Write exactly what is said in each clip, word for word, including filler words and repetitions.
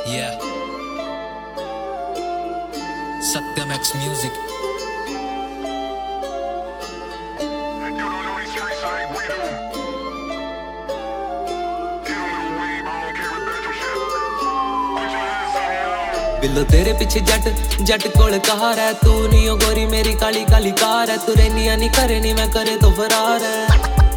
Yeah. Satyam X Music. बिल्लो तेरे पीछे जट जट कोल कहार है तू नहीं ओ गोरी मेरी काली काली कार है तू रेनिया नहीं करे नहीं मैं करे तो फरार है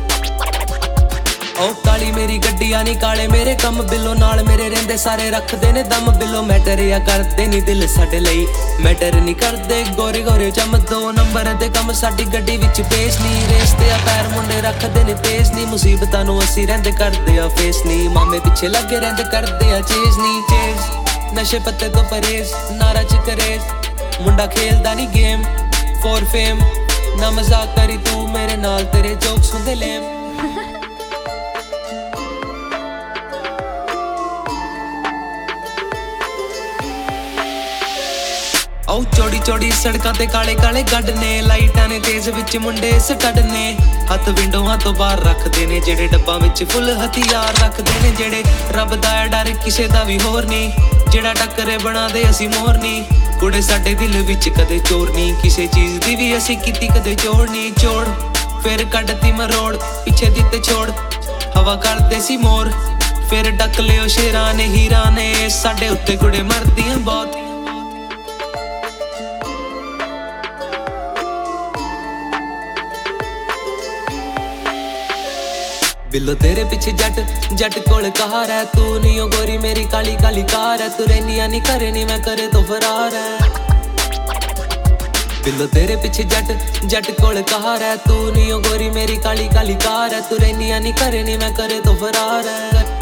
ओ काली मेरी गड्डियां नहीं काले मेरे कम बिल्लो नाल मेरे रेंदे सारे रखदे ने दम बिल्लो मैटर या करदे नहीं दिल साडे लई मैटर नहीं करदे गोरे गोरे चम दो नंबर दे कम साडी गड्डी विच पेश नहीं रेस ते आ पैर मुंडे रखदे ने तेज नहीं मुसीबतां नूं असीं रहिंदे करदे आ फेस नहीं मामे पिछे लगे रहिंदे करदे आ चेज नहीं चेज नशे पत्ते तो परहेज नारा च करेज मुंडा खेलदा नहीं गेम फॉर फेम ना मजाक करी तू मेरे नाल तेरे जोक्स हुंदे लेम ओ चौड़ी चौड़ी सड़कां ते काले काले गड्ड ने लाइटां ने तेज विच मुंडे स्टड ने हत्थ विंडोआं तो बाहर रखदे ने जेड़े डब्बां विच फुल हथियार रखदे ने जेड़े रब दा डर किसे दा भी होर नहीं जेड़ा टक्करे बना दे असी मोर नहीं कुड़े साडे दिल विच कदे चोर नहीं किसे चीज दी भी असी कीती कदे चोड़ नहीं चोड़ फिर कड्डती मरोड़ पीछे दिते छोड़ हवा करदे सी मोर फिर डक लियो शेरां ने हीरां ने साडे उत्ते कुड़े मरदियां बहुत बिल्लो तेरे पीछे जट जट कोल कहार है तू नहीं ओ गोरी मेरी काली काली कार है तू रेनिया नहीं करे नहीं मैं करे तो फरार है बिल्लो तेरे पीछे जट जट कोल कहार है तू नहीं ओ गोरी मेरी काली काली कार है तू रेनिया नहीं करे नहीं मैं करे तो फरार है।